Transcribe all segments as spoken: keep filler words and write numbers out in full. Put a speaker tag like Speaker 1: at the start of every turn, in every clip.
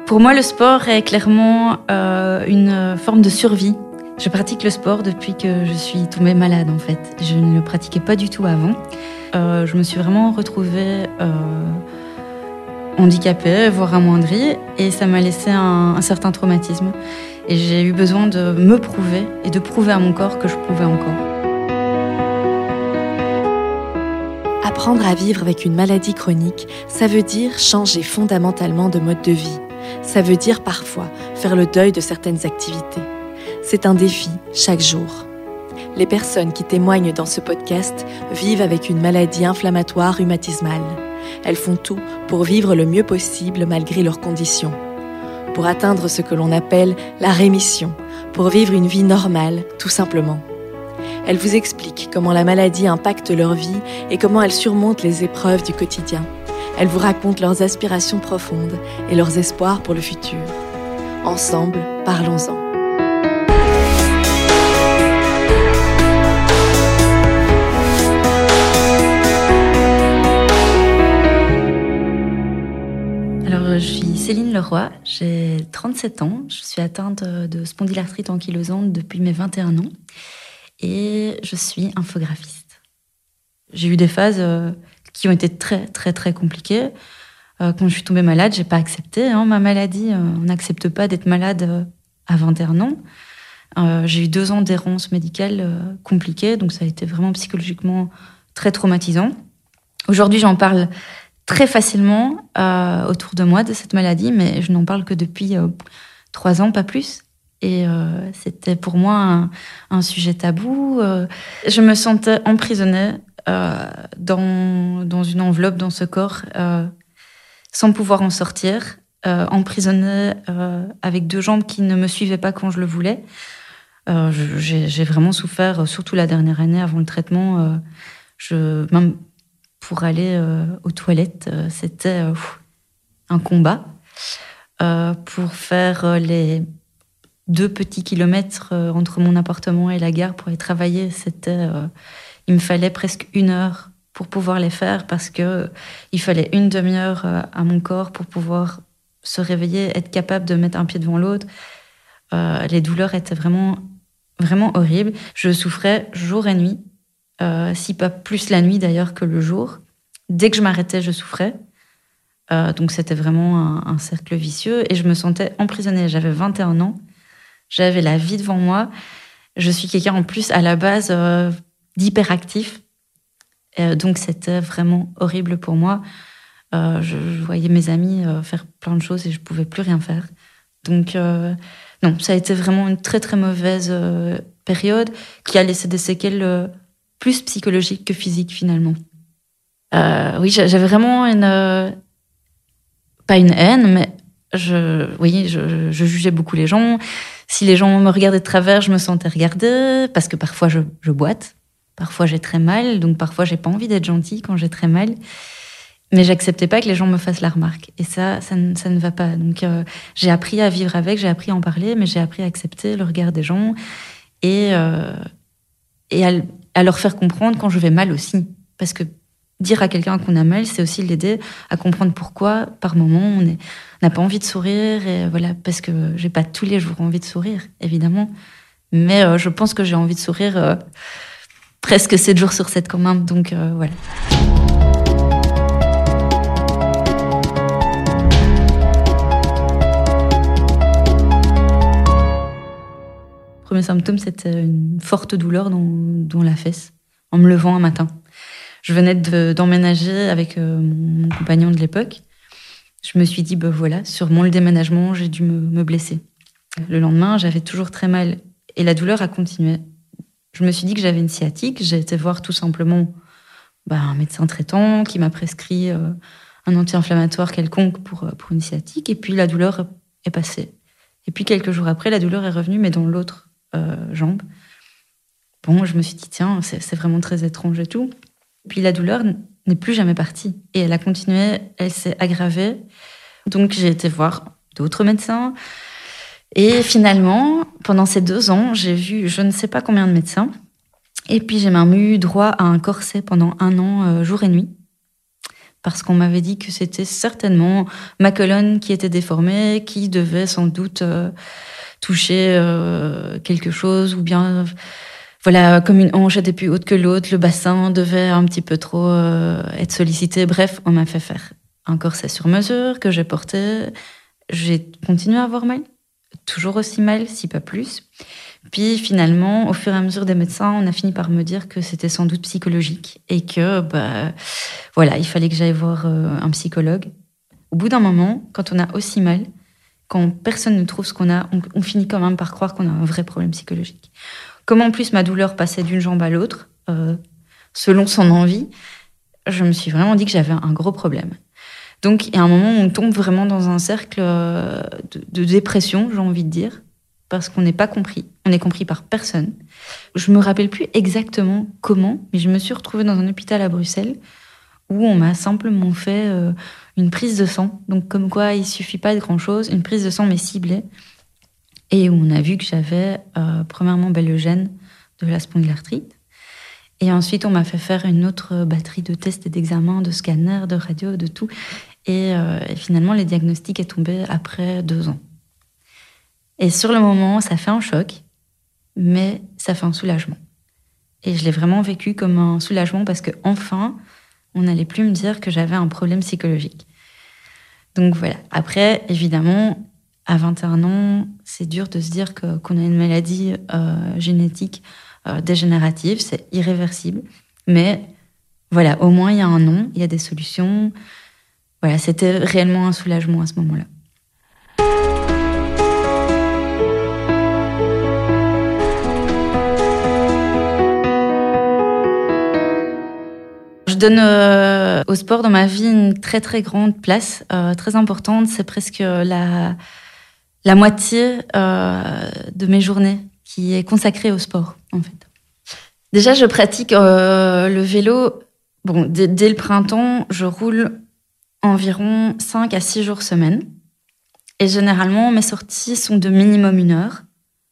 Speaker 1: Pour moi, le sport est clairement euh, une forme de survie. Je pratique le sport depuis que je suis tombée malade, en fait. Je ne le pratiquais pas du tout avant. Euh, je me suis vraiment retrouvée euh, handicapée, voire amoindrie, et ça m'a laissé un, un certain traumatisme. Et j'ai eu besoin de me prouver et de prouver à mon corps que je pouvais encore.
Speaker 2: Apprendre à vivre avec une maladie chronique, ça veut dire changer fondamentalement de mode de vie. Ça veut dire parfois faire le deuil de certaines activités. C'est un défi chaque jour. Les personnes qui témoignent dans ce podcast vivent avec une maladie inflammatoire rhumatismale. Elles font tout pour vivre le mieux possible malgré leurs conditions. Pour atteindre ce que l'on appelle la rémission, pour vivre une vie normale, tout simplement. Elles vous expliquent comment la maladie impacte leur vie et comment elles surmontent les épreuves du quotidien. Elles vous racontent leurs aspirations profondes et leurs espoirs pour le futur. Ensemble, parlons-en.
Speaker 1: Alors, je suis Céline Leroy, j'ai trente-sept ans, je suis atteinte de spondylarthrite ankylosante depuis mes vingt et un ans et je suis infographiste. J'ai eu des phases euh, qui ont été très, très, très compliquées. Euh, quand je suis tombée malade, j'ai pas accepté hein, ma maladie. Euh, on n'accepte pas d'être malade euh, à vingt et un ans. Euh, j'ai eu deux ans d'errance médicale euh, compliquée, donc ça a été vraiment psychologiquement très traumatisant. Aujourd'hui, j'en parle très facilement euh, autour de moi de cette maladie, mais je n'en parle que depuis euh, trois ans, pas plus. Et euh, c'était pour moi un, un sujet tabou. Euh, je me sentais emprisonnée euh, dans, dans une enveloppe, dans ce corps, euh, sans pouvoir en sortir, euh, emprisonnée euh, avec deux jambes qui ne me suivaient pas quand je le voulais. Euh, je, j'ai, j'ai vraiment souffert, surtout la dernière année avant le traitement. Euh, je, même pour aller euh, aux toilettes, euh, c'était euh, un combat. Euh, pour faire euh, les deux petits kilomètres euh, entre mon appartement et la gare pour aller travailler, c'était, euh, il me fallait presque une heure pour pouvoir les faire parce que euh, il fallait une demi-heure euh, à mon corps pour pouvoir se réveiller, être capable de mettre un pied devant l'autre. Euh, les douleurs étaient vraiment, vraiment horribles. Je souffrais jour et nuit. Euh, si pas plus la nuit d'ailleurs que le jour. Dès que je m'arrêtais, je souffrais. Euh, donc c'était vraiment un, un cercle vicieux et je me sentais emprisonnée. J'avais vingt et un ans, j'avais la vie devant moi. Je suis quelqu'un en plus à la base euh, d'hyperactif. Euh, donc c'était vraiment horrible pour moi. Euh, je, je voyais mes amis euh, faire plein de choses et je ne pouvais plus rien faire. Donc euh, non, ça a été vraiment une très très mauvaise euh, période qui a laissé des séquelles euh, plus psychologique que physique, finalement. Euh, oui, j'avais vraiment une... Euh, pas une haine, mais je, oui, je, je jugeais beaucoup les gens. Si les gens me regardaient de travers, je me sentais regardée, parce que parfois je, je boite, parfois j'ai très mal, donc parfois j'ai pas envie d'être gentille quand j'ai très mal. Mais j'acceptais pas que les gens me fassent la remarque. Et ça, ça ne, ça ne va pas. Donc euh, j'ai appris à vivre avec, j'ai appris à en parler, mais j'ai appris à accepter le regard des gens et, euh, et à à leur faire comprendre quand je vais mal aussi. Parce que dire à quelqu'un qu'on a mal, c'est aussi l'aider à comprendre pourquoi, par moment, on est- on n'a pas envie de sourire. Et voilà, parce que j'ai pas tous les jours envie de sourire, évidemment. Mais euh, je pense que j'ai envie de sourire euh, presque sept jours sur sept quand même. Donc euh, voilà. Le premier symptôme, c'était une forte douleur dans, dans la fesse, en me levant un matin. Je venais de, d'emménager avec euh, mon, mon compagnon de l'époque. Je me suis dit, ben voilà, sûrement le déménagement, j'ai dû me, me blesser. Le lendemain, j'avais toujours très mal et la douleur a continué. Je me suis dit que j'avais une sciatique. J'ai été voir tout simplement ben, un médecin traitant qui m'a prescrit euh, un anti-inflammatoire quelconque pour, pour une sciatique. Et puis la douleur est passée. Et puis quelques jours après, la douleur est revenue, mais dans l'autre Euh, jambes. Bon, je me suis dit, tiens, c'est, c'est vraiment très étrange et tout. Puis la douleur n'est plus jamais partie. Et elle a continué, elle s'est aggravée. Donc j'ai été voir d'autres médecins. Et finalement, pendant ces deux ans, j'ai vu je ne sais pas combien de médecins. Et puis j'ai même eu droit à un corset pendant un an, euh, jour et nuit. parce qu'on m'avait dit que c'était certainement ma colonne qui était déformée, qui devait sans doute euh, toucher euh, quelque chose, ou bien, voilà, comme une hanche était plus haute que l'autre, le bassin devait un petit peu trop euh, être sollicité. Bref, on m'a fait faire un corset sur mesure que j'ai porté. J'ai continué à avoir mal, toujours aussi mal, si pas plus. Puis finalement, au fur et à mesure des médecins, on a fini par me dire que c'était sans doute psychologique et que bah, voilà, il fallait que j'aille voir euh, un psychologue. Au bout d'un moment, quand on a aussi mal, quand personne ne trouve ce qu'on a, on, on finit quand même par croire qu'on a un vrai problème psychologique. Comme en plus ma douleur passait d'une jambe à l'autre, euh, selon son envie, je me suis vraiment dit que j'avais un gros problème. Donc il y a un moment où on tombe vraiment dans un cercle de, de dépression, j'ai envie de dire, parce qu'on n'est pas compris. On n'est compris par personne. Je me rappelle plus exactement comment, mais je me suis retrouvée dans un hôpital à Bruxelles où on m'a simplement fait euh, une prise de sang. Donc comme quoi, il suffit pas de grand-chose. Une prise de sang, mais ciblée. Et où on a vu que j'avais, euh, premièrement, ben, le gène de la spondylarthrite. Et ensuite, on m'a fait faire une autre batterie de tests et d'examens, de scanners, de radios, de tout. Et, euh, et finalement, le diagnostic est tombé après deux ans. Et sur le moment, ça fait un choc, mais ça fait un soulagement. Et je l'ai vraiment vécu comme un soulagement parce qu'enfin, on n'allait plus me dire que j'avais un problème psychologique. Donc voilà. Après, évidemment, à vingt et un ans, c'est dur de se dire que, qu'on a une maladie euh, génétique euh, dégénérative, c'est irréversible. Mais voilà, au moins, il y a un nom, il y a des solutions. Voilà, c'était réellement un soulagement à ce moment-là. Je donne euh, au sport dans ma vie une très très grande place, euh, très importante. C'est presque la, la moitié euh, de mes journées qui est consacrée au sport, en fait. Déjà, je pratique euh, le vélo. Bon, dès, dès le printemps, je roule environ cinq à six jours semaine. Et généralement, mes sorties sont de minimum une heure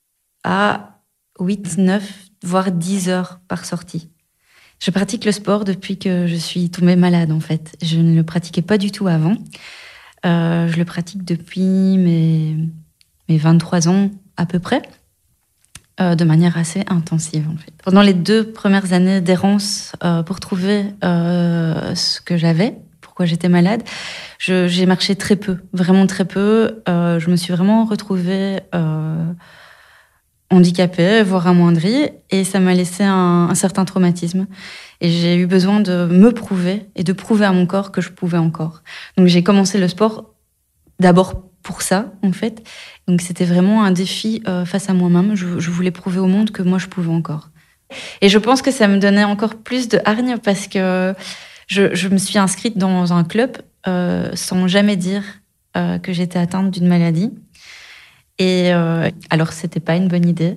Speaker 1: à huit, neuf, voire dix heures par sortie. Je pratique le sport depuis que je suis tombée malade, en fait. Je ne le pratiquais pas du tout avant. Euh, je le pratique depuis mes, mes vingt-trois ans à peu près, euh, de manière assez intensive, en fait. Pendant les deux premières années d'errance euh, pour trouver euh, ce que j'avais, pourquoi j'étais malade, je, j'ai marché très peu, vraiment très peu. Euh, je me suis vraiment retrouvée euh, handicapée, voire amoindrie, et ça m'a laissé un, un certain traumatisme. Et j'ai eu besoin de me prouver et de prouver à mon corps que je pouvais encore. Donc j'ai commencé le sport d'abord pour ça, en fait. Donc c'était vraiment un défi euh, face à moi-même. Je, je voulais prouver au monde que moi, je pouvais encore. Et je pense que ça me donnait encore plus de hargne parce que je, je me suis inscrite dans un club euh, sans jamais dire euh, que j'étais atteinte d'une maladie. Et euh, alors, c'était pas une bonne idée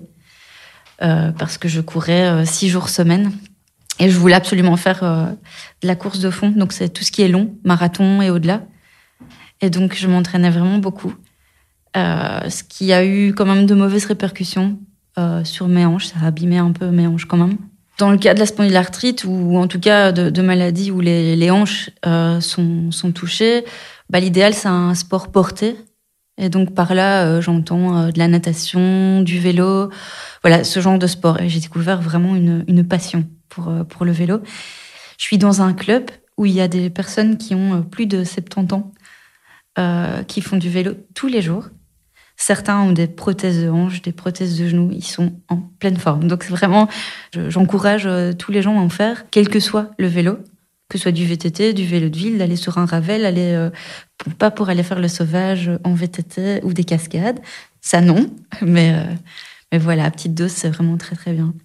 Speaker 1: euh, parce que je courais euh, six jours semaine et je voulais absolument faire euh, de la course de fond. Donc, c'est tout ce qui est long, marathon et au-delà. Et donc, je m'entraînais vraiment beaucoup, euh, ce qui a eu quand même de mauvaises répercussions euh, sur mes hanches. Ça a abîmé un peu mes hanches quand même. Dans le cas de la spondylarthrite ou en tout cas de, de maladies où les, les hanches euh, sont, sont touchées, bah, l'idéal, c'est un sport porté. Et donc par là, euh, j'entends euh, de la natation, du vélo, voilà, ce genre de sport. Et j'ai découvert vraiment une, une passion pour, euh, pour le vélo. Je suis dans un club où il y a des personnes qui ont euh, plus de soixante-dix ans, euh, qui font du vélo tous les jours. Certains ont des prothèses de hanches, des prothèses de genoux, ils sont en pleine forme. Donc vraiment, je, j'encourage euh, tous les gens à en faire, quel que soit le vélo. Que ce soit du V T T, du vélo de ville, d'aller sur un ravel, aller, euh, pas pour aller faire le sauvage en V T T ou des cascades, ça non, mais, euh, mais voilà, à petite dose, c'est vraiment très très bien.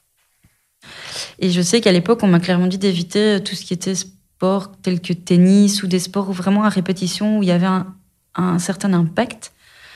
Speaker 1: Et je sais qu'à l'époque, on m'a clairement dit d'éviter tout ce qui était sport tel que tennis ou des sports vraiment à répétition où il y avait un, un certain impact.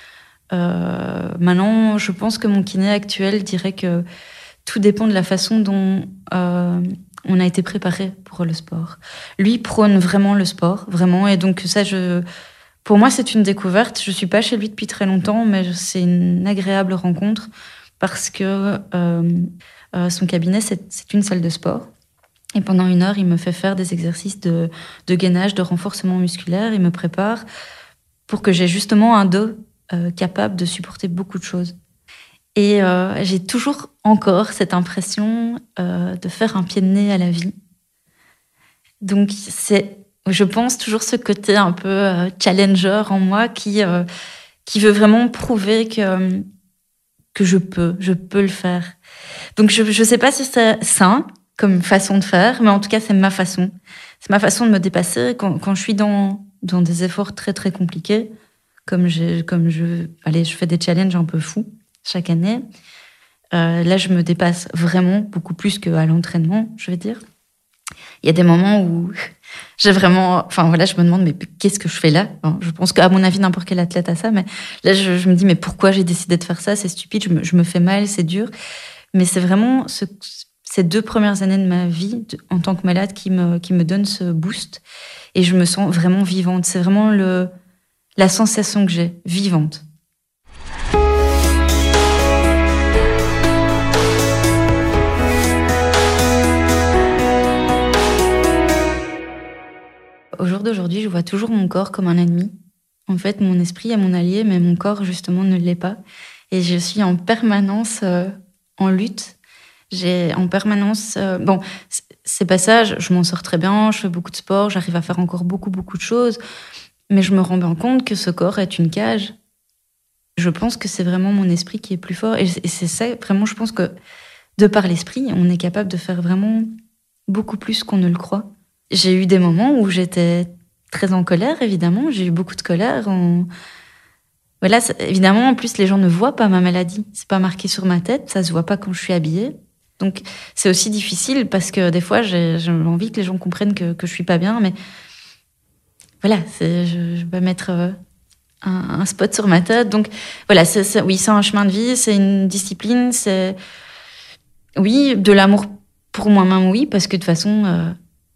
Speaker 1: Euh, maintenant, je pense que mon kiné actuel dirait que tout dépend de la façon dont euh, on a été préparé pour le sport. Lui prône vraiment le sport, vraiment. Et donc ça, je, pour moi, c'est une découverte. Je suis pas chez lui depuis très longtemps, mais c'est une agréable rencontre parce que euh, euh, son cabinet, c'est, c'est une salle de sport. Et pendant une heure, il me fait faire des exercices de, de gainage, de renforcement musculaire. Il me prépare pour que j'ai justement un dos euh, capable de supporter beaucoup de choses. Et euh, j'ai toujours encore cette impression euh, de faire un pied de nez à la vie. Donc, c'est, je pense, toujours ce côté un peu euh, challenger en moi qui, euh, qui veut vraiment prouver que, que je peux, je peux le faire. Donc, je ne sais pas si c'est sain comme façon de faire, mais en tout cas, c'est ma façon. C'est ma façon de me dépasser quand, quand je suis dans, dans des efforts très, très compliqués, comme, j'ai, comme je, allez, je fais des challenges un peu fous chaque année. Euh, là, je me dépasse vraiment beaucoup plus qu'à l'entraînement, je vais dire. Il y a des moments où j'ai vraiment... Enfin, voilà, je me demande, mais qu'est-ce que je fais là ? Enfin, je pense qu'à mon avis, n'importe quel athlète a ça, mais là, je, je me dis, mais pourquoi j'ai décidé de faire ça ? C'est stupide, je me, je me fais mal, c'est dur. Mais c'est vraiment ce, ces deux premières années de ma vie, de, en tant que malade, qui me, qui me donnent ce boost. Et je me sens vraiment vivante. C'est vraiment le, la sensation que j'ai, vivante. Au jour d'aujourd'hui, je vois toujours mon corps comme un ennemi. En fait, mon esprit est mon allié, mais mon corps, justement, ne l'est pas. Et je suis en permanence euh, en lutte. J'ai en permanence... Euh, bon, ces passages, je m'en sors très bien, je fais beaucoup de sport, j'arrive à faire encore beaucoup, beaucoup de choses, mais je me rends bien compte que ce corps est une cage. Je pense que c'est vraiment mon esprit qui est plus fort. Et c'est ça, vraiment, je pense que de par l'esprit, on est capable de faire vraiment beaucoup plus qu'on ne le croit. J'ai eu des moments où j'étais très en colère, évidemment. J'ai eu beaucoup de colère. En... Voilà, évidemment, en plus, les gens ne voient pas ma maladie. C'est pas marqué sur ma tête, ça se voit pas quand je suis habillée. Donc, c'est aussi difficile parce que des fois, j'ai, j'ai envie que les gens comprennent que, que je suis pas bien. Mais voilà, c'est, je, je vais mettre un, un spot sur ma tête. Donc, voilà, c'est, c'est, oui, c'est un chemin de vie, c'est une discipline. C'est, oui, de l'amour pour moi-même, oui, parce que de toute façon... Euh,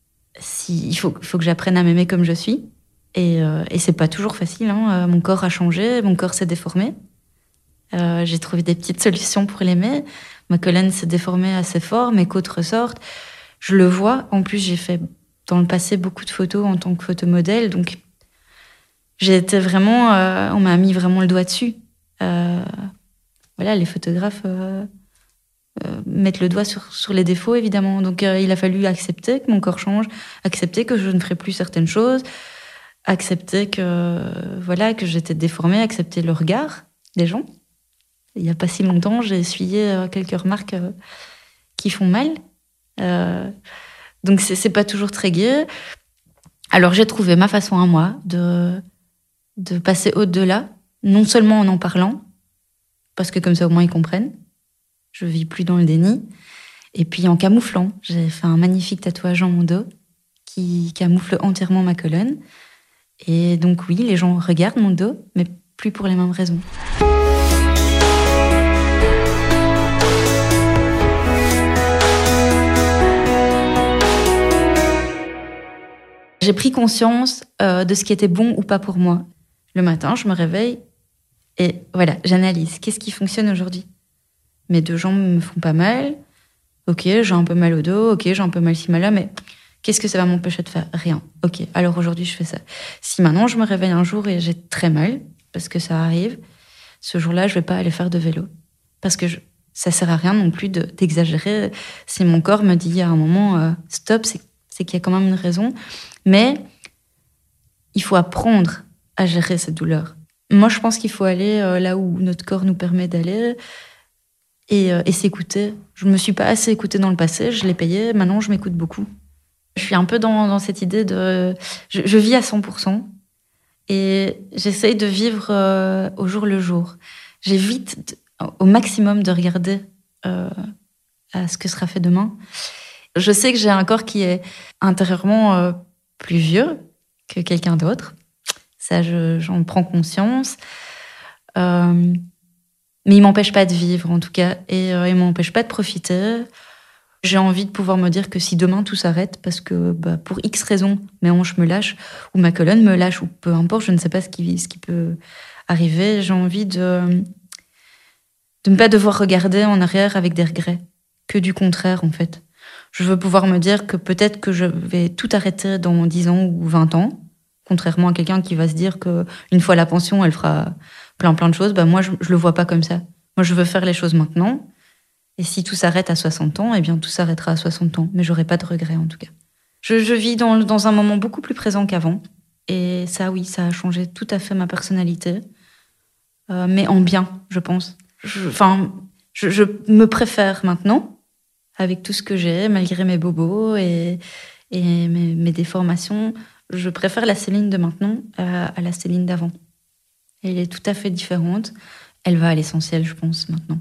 Speaker 1: Si, il faut, faut que j'apprenne à m'aimer comme je suis. Et, euh, et c'est pas toujours facile. Hein. Mon corps a changé, mon corps s'est déformé. Euh, j'ai trouvé des petites solutions pour l'aimer. Ma colonne s'est déformée assez fort, mes côtes ressortent. Je le vois. En plus, j'ai fait dans le passé beaucoup de photos en tant que photomodèle. Donc, j'ai été vraiment... Euh, on m'a mis vraiment le doigt dessus. Euh, voilà, les photographes... Euh, Euh, mettre le doigt sur, sur les défauts, évidemment. Donc, euh, il a fallu accepter que mon corps change, accepter que je ne ferai plus certaines choses, accepter que, euh, voilà, que j'étais déformée, accepter le regard des gens. Il n'y a pas si longtemps, j'ai essuyé euh, quelques remarques euh, qui font mal. Euh, donc, c'est, c'est pas toujours très gai. Alors, j'ai trouvé ma façon à moi de, de passer au-delà, non seulement en en parlant, parce que comme ça, au moins, ils comprennent. Je vis plus dans le déni. Et puis en camouflant, j'ai fait un magnifique tatouage en mon dos qui camoufle entièrement ma colonne. Et donc oui, les gens regardent mon dos, mais plus pour les mêmes raisons. J'ai pris conscience euh, de ce qui était bon ou pas pour moi. Le matin, je me réveille et voilà, j'analyse. Qu'est-ce qui fonctionne aujourd'hui ? Mes deux jambes me font pas mal. Ok, j'ai un peu mal au dos. Ok, j'ai un peu mal ci, mal là. Mais qu'est-ce que ça va m'empêcher de faire ? Rien. Ok, alors aujourd'hui, je fais ça. Si maintenant, je me réveille un jour et j'ai très mal, parce que ça arrive, ce jour-là, je vais pas aller faire de vélo. Parce que je, ça sert à rien non plus de, d'exagérer. Si mon corps me dit à un moment euh, stop, c'est, c'est qu'il y a quand même une raison. Mais il faut apprendre à gérer cette douleur. Moi, je pense qu'il faut aller euh, là où notre corps nous permet d'aller. Et, euh, et s'écouter. Je ne me suis pas assez écoutée dans le passé, je l'ai payé, maintenant je m'écoute beaucoup. Je suis un peu dans, dans cette idée de... Je, je vis à cent pour cent et j'essaye de vivre euh, au jour le jour. J'évite de, au maximum de regarder euh, à ce que sera fait demain. Je sais que j'ai un corps qui est intérieurement euh, plus vieux que quelqu'un d'autre. Ça, je, j'en prends conscience. Euh, Mais il m'empêche pas de vivre, en tout cas. Et euh, il m'empêche pas de profiter. J'ai envie de pouvoir me dire que si demain tout s'arrête, parce que bah, pour X raisons, mes hanches me lâchent, ou ma colonne me lâche, ou peu importe, je ne sais pas ce qui, ce qui peut arriver, j'ai envie de, de ne pas devoir regarder en arrière avec des regrets. Que du contraire, en fait. Je veux pouvoir me dire que peut-être que je vais tout arrêter dans dix ans ou vingt ans, contrairement à quelqu'un qui va se dire qu'une fois la pension, elle fera plein plein de choses. Ben moi, je ne le vois pas comme ça. Moi, je veux faire les choses maintenant. Et si tout s'arrête à soixante ans, eh bien, tout s'arrêtera à soixante ans. Mais je n'aurai pas de regrets, en tout cas. Je, je vis dans, dans un moment beaucoup plus présent qu'avant. Et ça, oui, ça a changé tout à fait ma personnalité. Euh, mais en bien, je pense. Enfin, je, je, je me préfère maintenant, avec tout ce que j'ai, malgré mes bobos et, et mes, mes déformations. Je préfère la Céline de maintenant à, à la Céline d'avant. Elle est tout à fait différente. Elle va à l'essentiel, je pense, maintenant.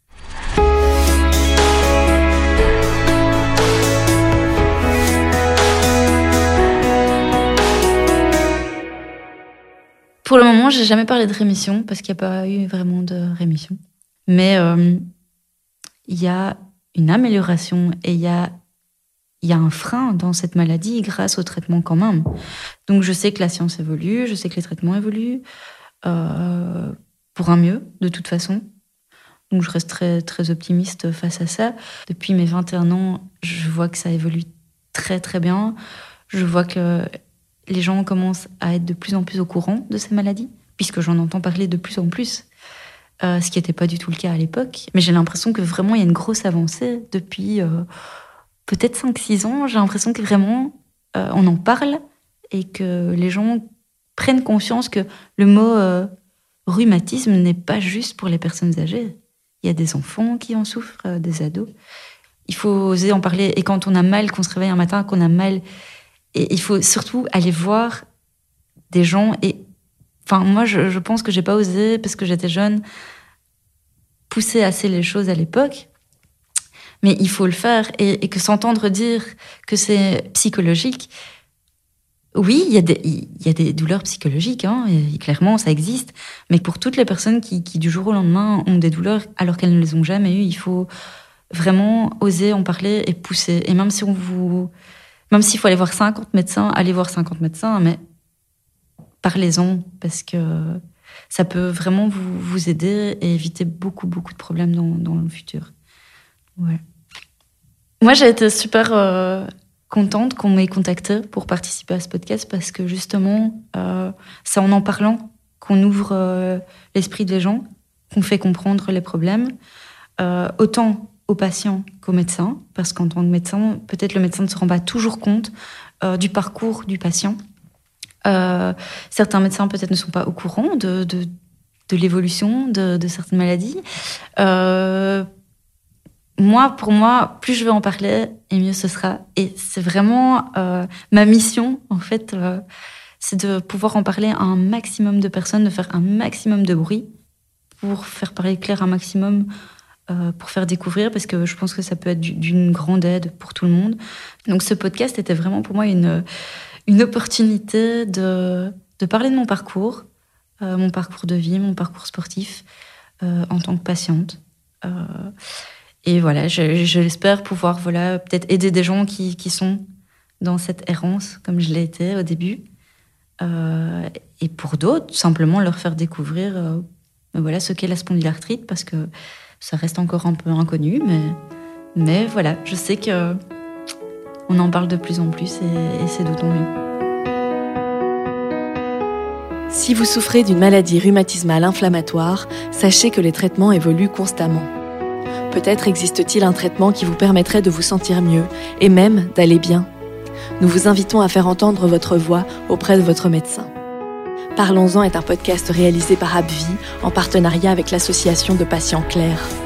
Speaker 1: Pour le moment, j'ai jamais parlé de rémission parce qu'il n'y a pas eu vraiment de rémission. Mais euh, il y a une amélioration et il y a, il y a un frein dans cette maladie grâce au traitement quand même. Donc je sais que la science évolue, je sais que les traitements évoluent euh, pour un mieux, de toute façon. Donc je reste très, très optimiste face à ça. Depuis mes vingt et un ans, je vois que ça évolue très très bien. Je vois que les gens commencent à être de plus en plus au courant de ces maladies, puisque j'en entends parler de plus en plus, euh, ce qui n'était pas du tout le cas à l'époque. Mais j'ai l'impression que vraiment, il y a une grosse avancée depuis euh, peut-être cinq six ans. J'ai l'impression que vraiment, euh, on en parle et que les gens prennent conscience que le mot euh, rhumatisme n'est pas juste pour les personnes âgées. Il y a des enfants qui en souffrent, euh, des ados. Il faut oser en parler. Et quand on a mal, qu'on se réveille un matin, qu'on a mal... Et il faut surtout aller voir des gens. Et enfin, moi, je, je pense que j'ai pas osé, parce que j'étais jeune, pousser assez les choses à l'époque. Mais il faut le faire. Et, et que s'entendre dire que c'est psychologique, oui, il y a des, il y a des douleurs psychologiques, hein, et clairement, ça existe. Mais pour toutes les personnes qui, qui, du jour au lendemain, ont des douleurs alors qu'elles ne les ont jamais eues, il faut vraiment oser en parler et pousser. Et même si on vous... Même s'il faut aller voir cinquante médecins, allez voir cinquante médecins, mais parlez-en, parce que ça peut vraiment vous, vous aider et éviter beaucoup, beaucoup de problèmes dans, dans le futur. Ouais. Moi, j'ai été super euh, contente qu'on m'ait contactée pour participer à ce podcast, parce que justement, euh, c'est en en parlant qu'on ouvre euh, l'esprit des gens, qu'on fait comprendre les problèmes. Euh, autant aux patients qu'aux médecins, parce qu'en tant que médecin, peut-être le médecin ne se rend pas toujours compte euh, du parcours du patient. Euh, certains médecins peut-être ne sont pas au courant de, de, de l'évolution de, de certaines maladies. Euh, moi, pour moi, plus je vais en parler, et mieux ce sera. Et c'est vraiment euh, ma mission, en fait, euh, c'est de pouvoir en parler à un maximum de personnes, de faire un maximum de bruit pour faire parler clair un maximum, Euh, pour faire découvrir, parce que je pense que ça peut être d'une grande aide pour tout le monde. Donc ce podcast était vraiment pour moi une, une opportunité de, de parler de mon parcours, euh, mon parcours de vie, mon parcours sportif euh, en tant que patiente. Euh, et voilà, je, je l'espère pouvoir voilà, peut-être aider des gens qui, qui sont dans cette errance, comme je l'ai été au début. Euh, et pour d'autres, simplement leur faire découvrir euh, voilà, ce qu'est la spondylarthrite, parce que ça reste encore un peu inconnu, mais, mais voilà, je sais qu'on en parle de plus en plus et, et c'est d'autant mieux.
Speaker 2: Si vous souffrez d'une maladie rhumatismale inflammatoire, sachez que les traitements évoluent constamment. Peut-être existe-t-il un traitement qui vous permettrait de vous sentir mieux et même d'aller bien. Nous vous invitons à faire entendre votre voix auprès de votre médecin. Parlons-en est un podcast réalisé par Abvi en partenariat avec l'association de patients Claire.